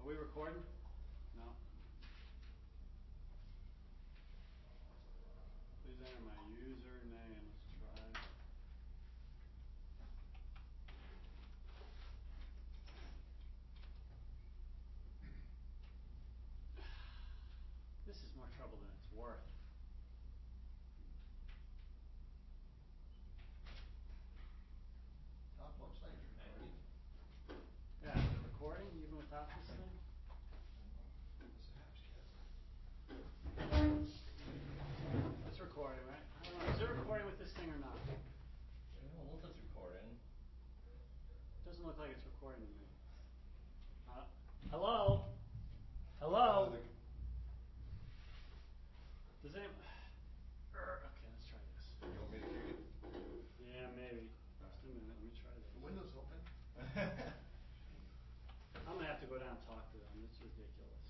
Are we recording? No. Please enter my username. Let's try. This is more trouble than it's worth. Looks like it's recording. Yeah, is it recording even without this thing? It's recording, right? I don't know. Is it recording with this thing or not? Almost it's recording. Doesn't look like it's recording to me. Hello? Hello? Does anyone... Okay, let's try this. You want me to kick it? Yeah, maybe. Just a minute. Let me try this. The window's open. I'm going to have to go down and talk to them. It's ridiculous.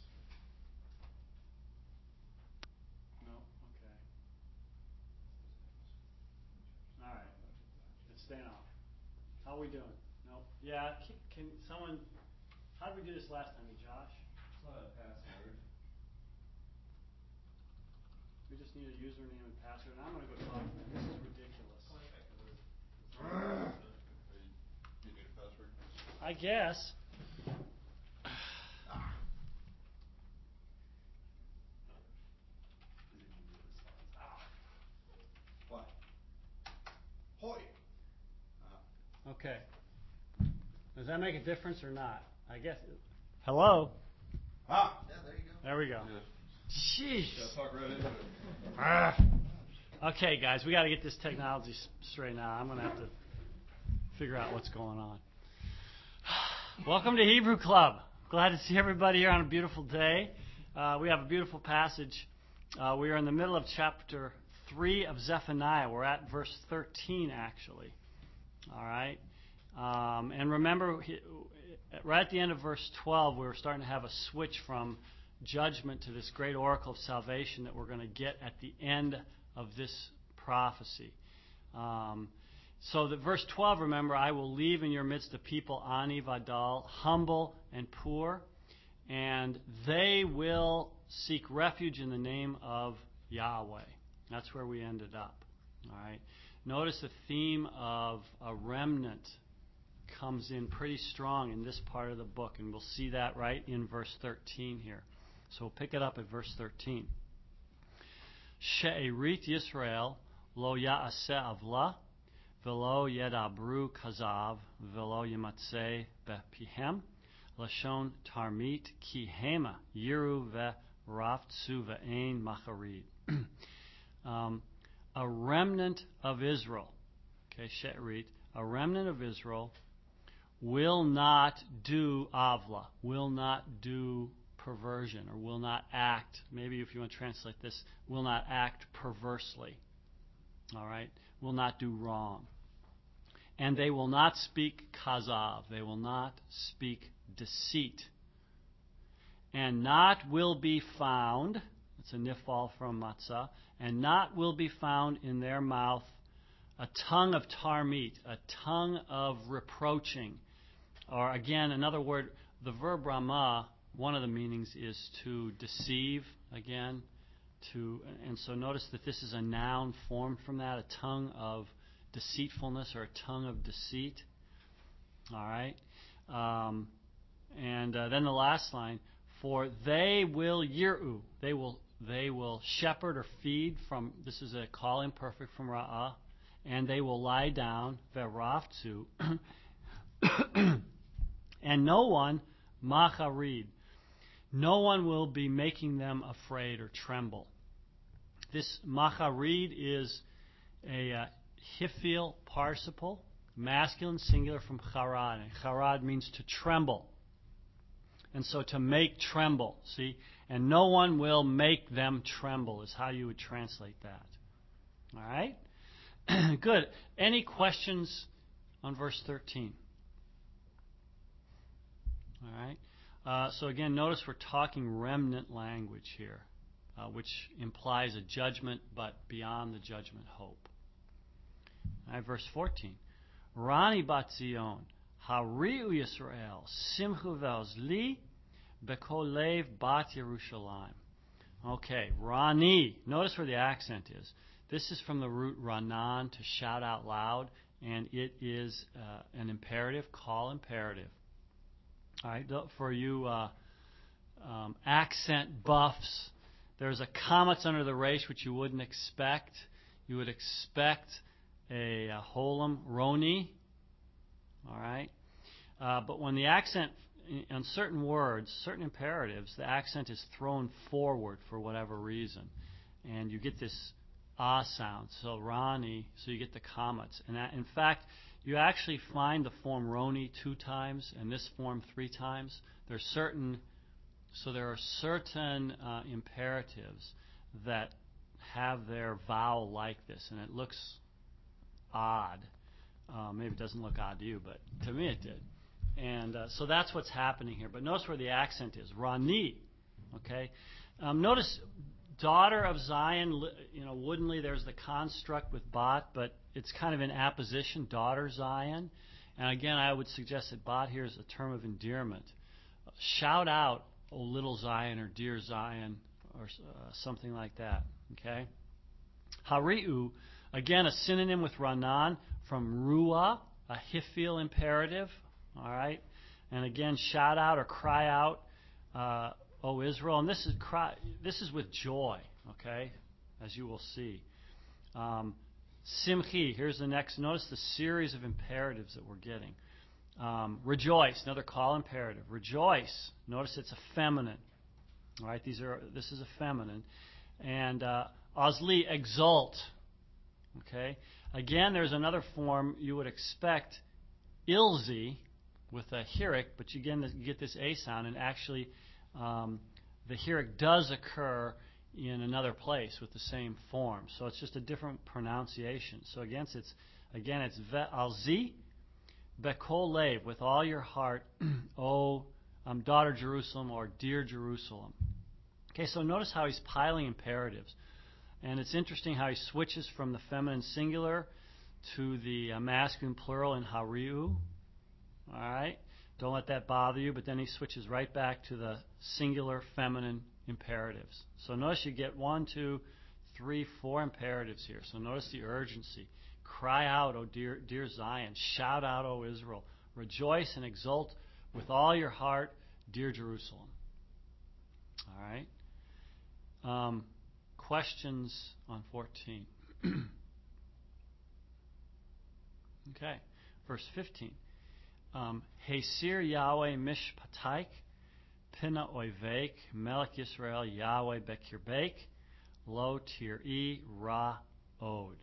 No? Okay. All right. It's staying off. How are we doing? Nope. Yeah, can someone... How did we do this last time, Josh? It's not a password. We just need a username and password. And I'm going to go talk to them. This is ridiculous. You need a password? I guess. What? Hoy! Okay. Does that make a difference or not? I guess. Hello? Yeah, there you go. There we go. Jeez. Gotta talk right into it. Okay, guys, we got to get this technology straightened out. I'm going to have to figure out what's going on. Welcome to Hebrew Club. Glad to see everybody here on a beautiful day. We have a beautiful passage. We are in the middle of chapter 3 of Zephaniah. We're at verse 13, actually. All right. And remember, right at the end of verse 12, we were starting to have a switch from judgment to this great oracle of salvation that we're going to get at the end of this prophecy. So that verse 12, remember, I will leave in your midst a people, ani vadal, humble and poor, and they will seek refuge in the name of Yahweh. That's where we ended up. All right. Notice the theme of a remnant comes in pretty strong in this part of the book, and we'll see that right in verse 13 here. So we'll pick it up at verse 13. She'erit Yisrael lo ya'aseh avla velo yedabru kazav velo yimatzeh bepihem lashon tarmit ki hema yiru ve'raftzu ve'ein macharid. A remnant of Israel, okay, She'erit, a remnant of Israel will not do avla, will not do perversion, or will not act, maybe if you want to translate this, will not act perversely. All right? Will not do wrong. And they will not speak kazav. They will not speak deceit. And not will be found, it's a nifal from matzah, and not will be found in their mouth a tongue of tarmit, a tongue of reproaching. Or again, another word, the verb ramah, one of the meanings is to deceive, again. And so notice that this is a noun formed from that, a tongue of deceitfulness or a tongue of deceit. All right? And then the last line, for they will yiru, they will shepherd or feed from, this is a call imperfect from ra'ah, and they will lie down, ve'raftzu, and no one, macharid, no one will be making them afraid or tremble. This macharid is a hifil participle, masculine singular from charad. And charad means to tremble. And so to make tremble, see? And no one will make them tremble is how you would translate that. All right? Good. Any questions on verse 13? All right? So again, notice we're talking remnant language here, which implies a judgment, but beyond the judgment hope. All right, verse 14. Rani bat Zion, Hari'u Yisrael, Simchu ve'ozli, Bekolev bat Yerushalayim. Okay, Rani. Notice where the accent is. This is from the root Ranan, to shout out loud, and it is an imperative, call imperative. All right, for you accent buffs, there's a kamatz under the resh, which you wouldn't expect. You would expect a holem roni. All right, but when the accent on certain words, certain imperatives, the accent is thrown forward for whatever reason, and you get this ah sound. So rani, so you get the kamatz, and that, in fact, you actually find the form roni 2 times and this form 3 times. There are certain imperatives that have their vowel like this, and it looks odd. Maybe it doesn't look odd to you, but to me it did. And so that's what's happening here. But notice where the accent is. Rani. Okay? Notice daughter of Zion, woodenly there's the construct with bat, but it's kind of in apposition, daughter Zion. And again, I would suggest that bat here is a term of endearment. Shout out, O little Zion, or dear Zion, or something like that. Okay? Hari'u, again, a synonym with Ranan, from Ruah, a Hifil imperative. All right? And again, shout out or cry out, O Israel. And this is with joy, okay? As you will see. Simchi, here's the next. Notice the series of imperatives that we're getting. Rejoice, another call imperative. Rejoice. Notice it's a feminine. All right, this is a feminine. And Ozli, exult. Okay? Again, there's another form you would expect, Ilzi, with a hirik, but you get this A sound, and actually the hirik does occur in another place with the same form. So it's just a different pronunciation. So again, it's Ve'alzi, Bekolev, with all your heart, O daughter Jerusalem, or dear Jerusalem. Okay, so notice how he's piling imperatives. And it's interesting how he switches from the feminine singular to the masculine plural in Hari'u. All right? Don't let that bother you, but then he switches right back to the singular feminine imperatives. So notice you get 1, 2, 3, 4 imperatives here. So notice the urgency. Cry out, O dear Zion. Shout out, O Israel. Rejoice and exult with all your heart, dear Jerusalem. All right? Questions on 14. Okay. Verse 15. Hasir Yahweh mishpataik, pina oivek, melech Yisrael Yahweh bekirbeik, lo tir'i ra od.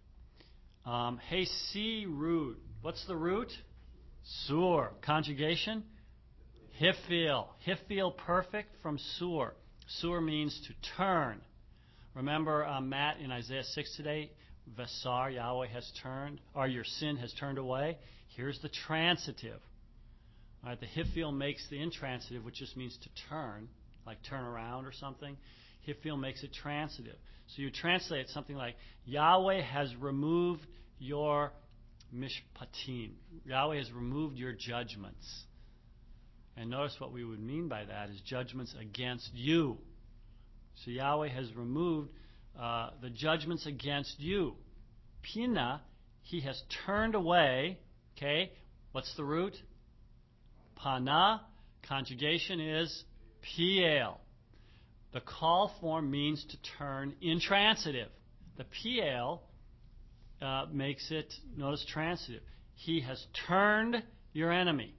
Hasi root. What's the root? Sur. Conjugation? Hifil. Hifil perfect from sur. Sur means to turn. Remember Matt in Isaiah 6 today? Vesar, Yahweh has turned, or your sin has turned away. Here's the transitive. All right, the hifil makes the intransitive, which just means to turn, like turn around or something. Hifil makes it transitive. So you translate something like, Yahweh has removed your mishpatim. Yahweh has removed your judgments. And notice what we would mean by that is judgments against you. So Yahweh has removed the judgments against you. Pina, he has turned away. Okay, what's the root? Pana. Conjugation is piel. The call form means to turn intransitive. The piel makes it, notice, transitive. He has turned your enemy.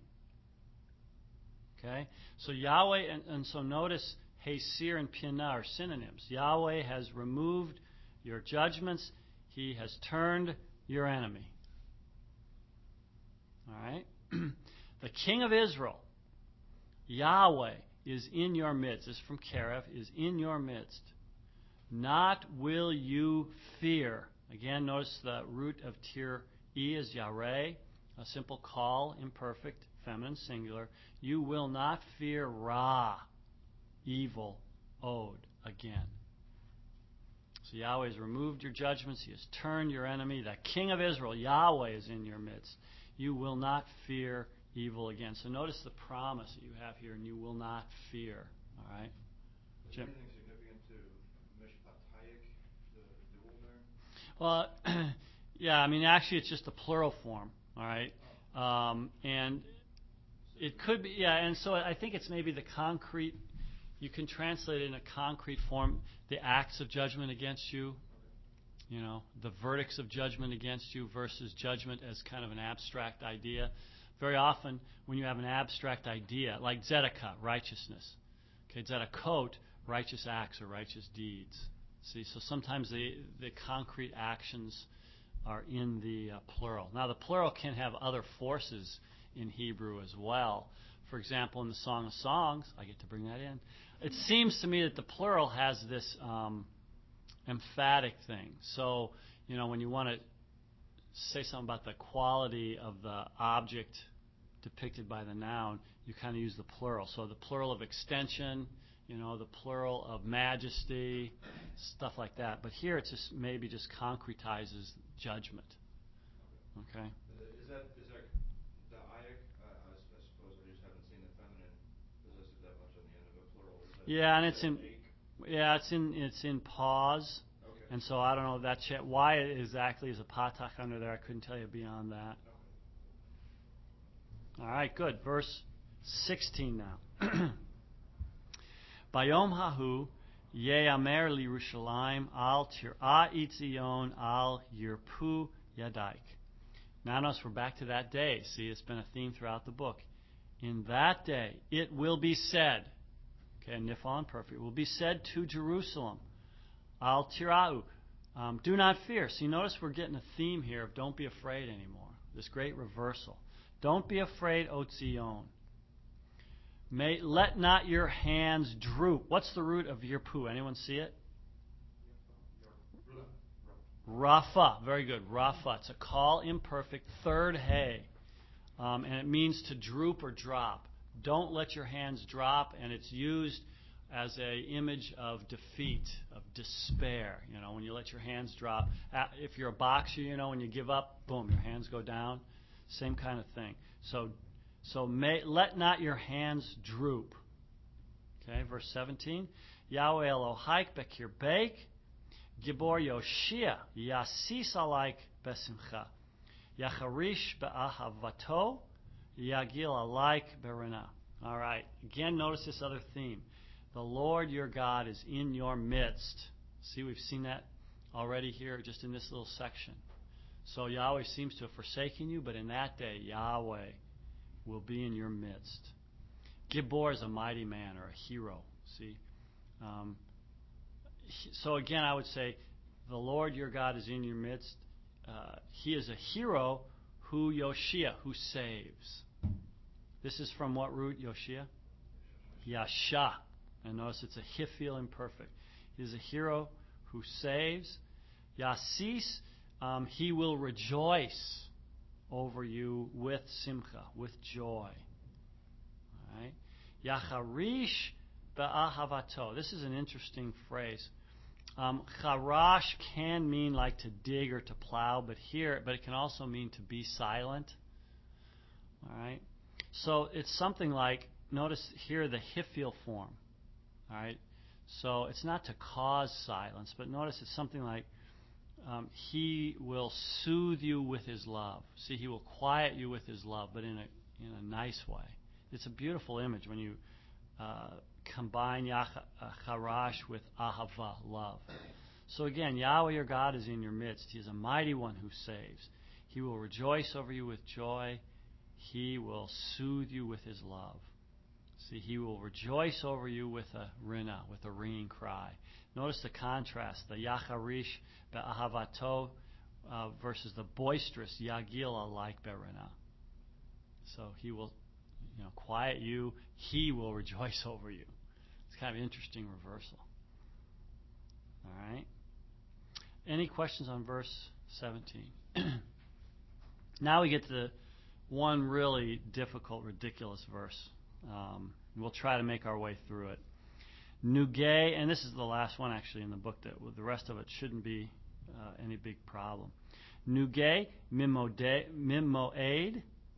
Okay, so Yahweh, and so notice Hasir and Pina are synonyms. Yahweh has removed your judgments. He has turned your enemy. All right? The King of Israel, Yahweh, is in your midst. This is from Keref, is in your midst. Not will you fear. Again, notice the root of tir E is Yareh, a simple call, imperfect, feminine, singular. You will not fear Ra, evil, od, again. So Yahweh has removed your judgments. He has turned your enemy. The King of Israel, Yahweh, is in your midst. You will not fear evil again. So notice the promise that you have here, and you will not fear. All right? Is Jim? there anything significant to mishpatayik, the dual there? Well, yeah, I mean, actually, it's just a plural form. All right? And it could be, yeah, and so I think it's maybe the concrete, you can translate it in a concrete form, the acts of judgment against you, you know, the verdicts of judgment against you versus judgment as kind of an abstract idea. Very often, when you have an abstract idea, like tzedakah, righteousness, okay, tzedakot, righteous acts or righteous deeds. See, so sometimes the concrete actions are in the plural. Now, the plural can have other forces in Hebrew as well. For example, in the Song of Songs, I get to bring that in. It seems to me that the plural has this emphatic thing. So, you know, when you want to say something about the quality of the object depicted by the noun, you kind of use the plural. So the plural of extension, you know, the plural of majesty, stuff like that. But here it's just maybe just concretizes judgment. Okay? Is that the ayik? I suppose I just haven't seen the feminine possessive that much on the end of a plural. Yeah, and it's in pause. Okay. And so I don't know why exactly is a patak under there. I couldn't tell you beyond that. Okay. All right, good. Verse 16 now. Bayom hahu ye'amer liYerushalayim al tir'a itzion al yirpu yadaik. Now notice we're back to that day. See, it's been a theme throughout the book. In that day, it will be said, okay, Nifon, perfect, it will be said to Jerusalem, al tira'u, do not fear. See, notice we're getting a theme here of don't be afraid anymore. This great reversal. Don't be afraid, O Zion. Let not your hands droop. What's the root of yirpu? Anyone see it? Rafa. Very good. Rafa. It's a call imperfect, third hey. And it means to droop or drop. Don't let your hands drop, and it's used as an image of defeat, of despair. You know, when you let your hands drop. If you're a boxer, you know, when you give up, boom, your hands go down. Same kind of thing. So let not your hands droop. Okay, verse 17. Yahweh Elohaik bekir beik, Gibor Yoshia, Yasis alaik besimcha, Yacharish be'ahavato, Yagil alaik berena. All right, again, notice this other theme. The Lord your God is in your midst. See, we've seen that already here just in this little section. So Yahweh seems to have forsaken you, but in that day, Yahweh will be in your midst. Gibor is a mighty man or a hero. See? So again, I would say, the Lord your God is in your midst. He is a hero who Yoshia, who saves. This is from what root, Yoshia? Yasha. And notice it's a hifil imperfect. He is a hero who saves. Yasis, he will rejoice over you with simcha, with joy. All right? Yacharish be'ahavato. This is an interesting phrase. Charash can mean like to dig or to plow, but it can also mean to be silent. All right? So it's something like, notice here the hifil form. All right? So it's not to cause silence, but notice it's something like he will soothe you with his love. See, he will quiet you with his love, but in a nice way. It's a beautiful image when you combine charash with ahava, love. So again, Yahweh your God is in your midst. He is a mighty one who saves. He will rejoice over you with joy. He will soothe you with his love. See, he will rejoice over you with a rina, with a ringing cry. Notice the contrast, the yacharish be'ahavato versus the boisterous yagila like berina. So he will, quiet you. He will rejoice over you. It's kind of an interesting reversal. All right. Any questions on verse 17? Now we get to the one really difficult, ridiculous verse. We'll try to make our way through it. Nugay, and this is the last one actually in the book. That the rest of it shouldn't be any big problem. Nugay mimoed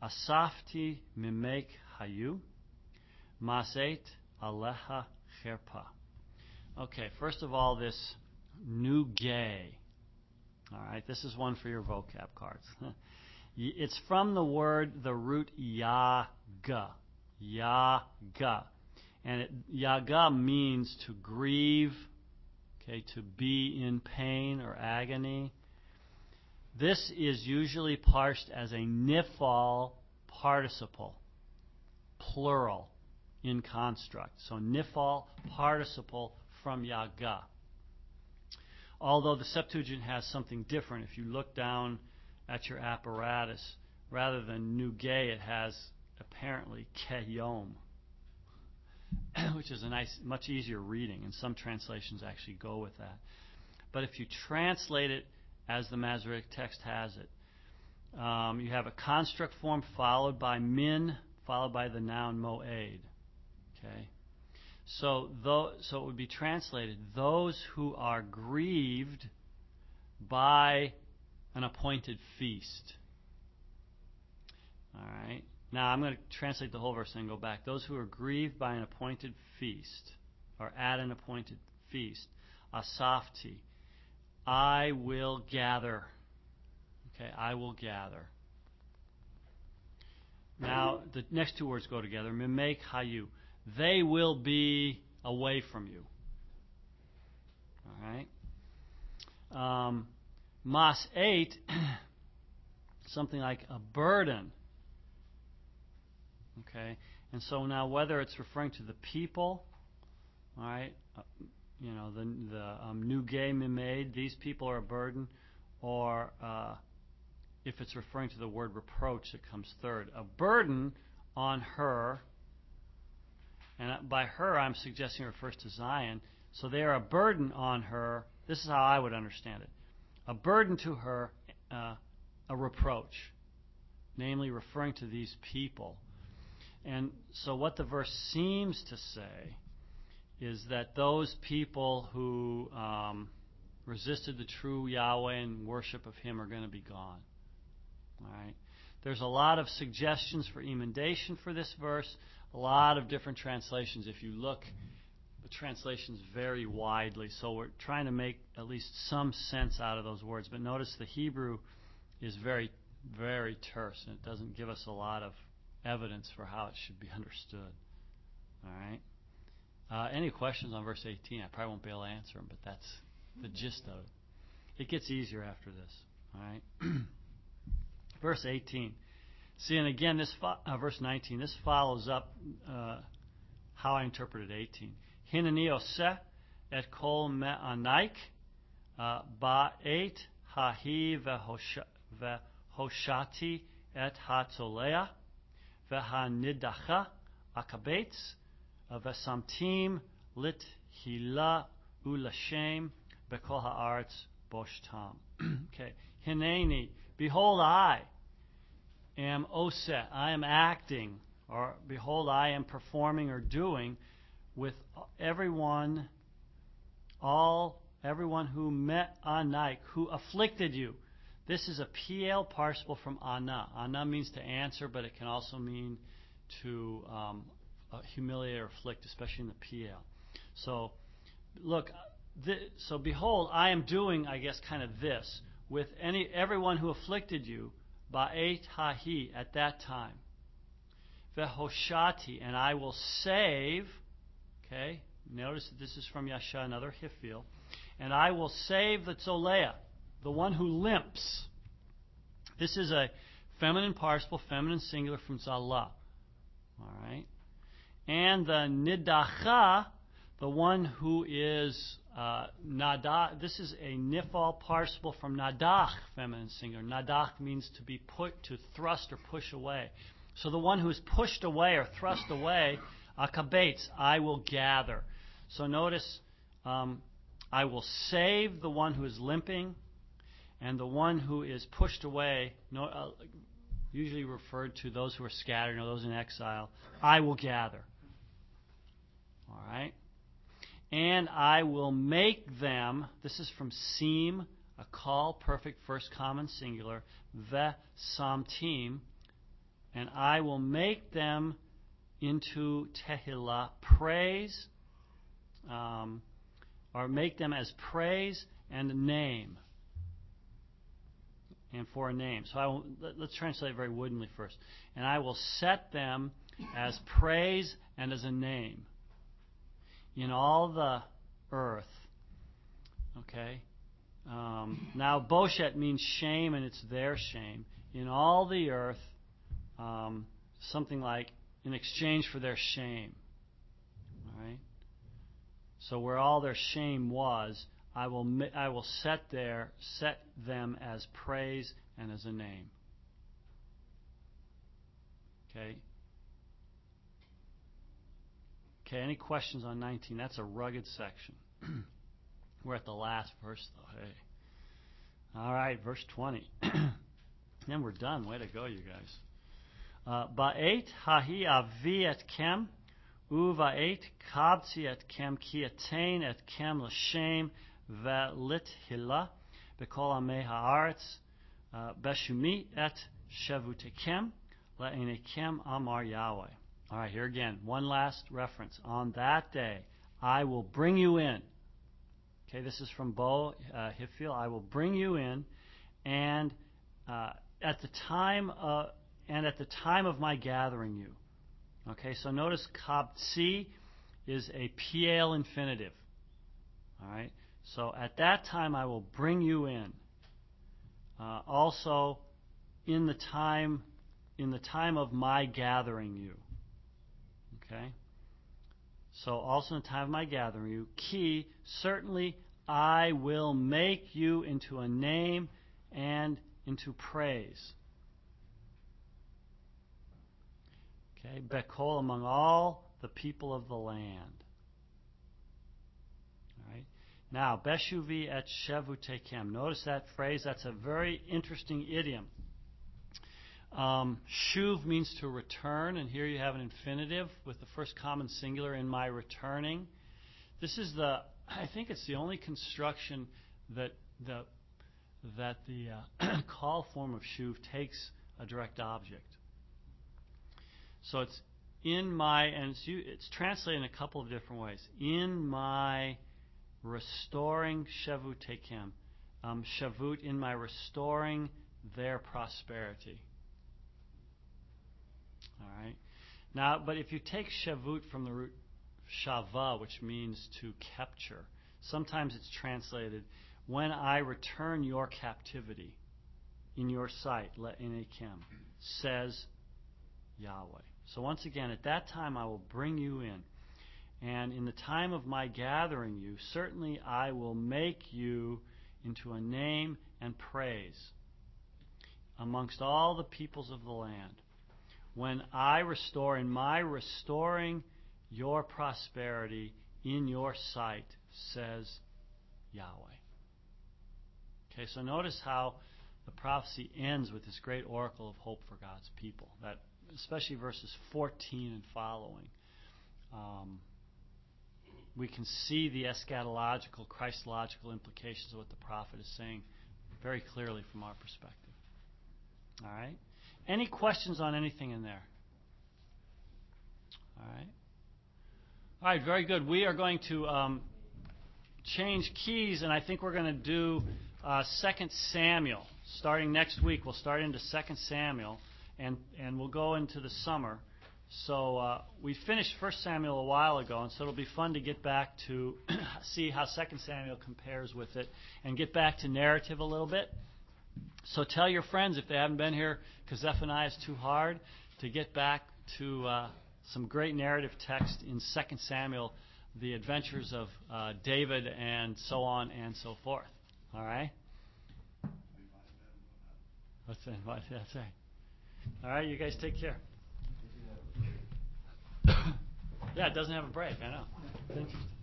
Asafti mimek hayu, maseit aleha cherpa. Okay, first of all, this nugay. All right, this is one for your vocab cards. It's from the root yaga. Yaga. And yaga means to grieve, okay, to be in pain or agony. This is usually parsed as a nifal participle, plural, in construct. So nifal participle from yaga. Although the Septuagint has something different. If you look down at your apparatus, rather than nugay, it has apparently keyom, which is a nice, much easier reading, and some translations actually go with that. But if you translate it as the Masoretic text has it, you have a construct form followed by min, followed by the noun moed. Okay, so it would be translated, those who are grieved by an appointed feast. All right. Now I'm going to translate the whole verse and go back. Those who are grieved by an appointed feast, or at an appointed feast, asafti, I will gather. Okay, I will gather. Now the next two words go together. Mimek hayu. They will be away from you. All right. Mas 8, something like a burden. Okay, and so now whether it's referring to the people, all right, the nugay mimed, these people are a burden, or if it's referring to the word reproach, it comes third. A burden on her, and by her I'm suggesting it refers to Zion. So they are a burden on her. This is how I would understand it. A burden to her, a reproach, namely referring to these people. And so what the verse seems to say is that those people who resisted the true Yahweh and worship of Him are going to be gone. All right. There's a lot of suggestions for emendation for this verse, a lot of different translations. If you look, the translations vary widely, so we're trying to make at least some sense out of those words. But notice the Hebrew is very, very terse, and it doesn't give us a lot of evidence for how it should be understood. All right. Any questions on verse 18? I probably won't be able to answer them, but that's the gist of it. It gets easier after this. All right. Verse 18. See, and again, verse 19. This follows up how I interpreted 18. Hineni oseh et kol me'anaik ba'et hahi vehoshati et hatzolea v'hanidacha akabetz v'samtim lit hila u'lashem b'kol ha'aretz boshtam. Okay. Hineni, behold, I am oseh, I am acting, or behold, I am performing or doing with everyone who met anaik, who afflicted you. This is a PL participle from ana. Ana means to answer, but it can also mean to humiliate or afflict, especially in the PL. So, look, so behold, I am doing, I guess, kind of this with everyone who afflicted you, ba'et hahi, at that time, vehoshati, and I will save. Okay, notice that this is from Yasha, another Hifil, and I will save the tzolea, the one who limps. This is a feminine participle, feminine singular from Zallah. All right, and the nidacha, the one who is nadach. This is a nifal participle from nadach, feminine singular. Nadach means to be put, to thrust or push away. So the one who is pushed away or thrust away, akabetz, I will gather. So notice, I will save the one who is limping, and the one who is pushed away, usually referred to those who are scattered or those in exile, I will gather. All right? And I will make them, this is from Sim, a call, perfect, first common singular, ve samtim, and I will make them into Tehillah, praise, or make them as praise and a name. And for a name. So let's translate it very woodenly first. And I will set them as praise and as a name in all the earth. Okay? Now, Boshet means shame, and it's their shame. In all the earth, something like in exchange for their shame. All right? So where all their shame was, I will set them as praise and as a name. Okay. Okay. Any questions on 19? That's a rugged section. We're at the last verse, though. Hey. All right, verse 20. Then we're done. Way to go, you guys. Ba'et hahi avi et kem, uva'et kabtzi et kem ki etain et kem l'shem ve'lit hila b'kol amei ha'aretz beshumi et shevutekem le'enekem amar Yahweh. All right, here again, one last reference. On that day, I will bring you in. Okay, this is from Bo Hifil. I will bring you in, and at the time of my gathering you. Okay, so notice kabtzi is a piel infinitive. All right, so at that time I will bring you in. Also, in the time of my gathering you. Okay. So also in the time of my gathering you, ki, certainly I will make you into a name and into praise. Okay, Bekol, among all the people of the land. All right. Now, Beshuvi et Shevutekem. Notice that phrase. That's a very interesting idiom. Shuv means to return, and here you have an infinitive with the first common singular, in my returning. This is I think it's the only construction that the call form of shuv takes a direct object. So it's in my, and it's translated in a couple of different ways. In my restoring Shevutekem. Shavut, in my restoring their prosperity. All right. Now, but if you take shavut from the root shava, which means to capture, sometimes it's translated, when I return your captivity in your sight, le'enekem, says Yahweh. So once again, at that time I will bring you in. And in the time of my gathering you, certainly I will make you into a name and praise amongst all the peoples of the land. When I restore, in my restoring your prosperity in your sight, says Yahweh. Okay, so notice how the prophecy ends with this great oracle of hope for God's people. That, especially verses 14 and following, we can see the eschatological, Christological implications of what the prophet is saying very clearly from our perspective. All right? Any questions on anything in there? All right. All right, very good. We are going to change keys, and I think we're going to do 2 Samuel. Starting next week, we'll start into 2 Samuel, and we'll go into the summer. So we finished 1 Samuel a while ago, and so it'll be fun to get back to see how 2 Samuel compares with it, and get back to narrative a little bit. So tell your friends, if they haven't been here, because Zephaniah is too hard, to get back to some great narrative text in 2 Samuel, the adventures of David and so on and so forth. All right? That's right. All right, you guys take care. Yeah, it doesn't have a break, I know. It's interesting.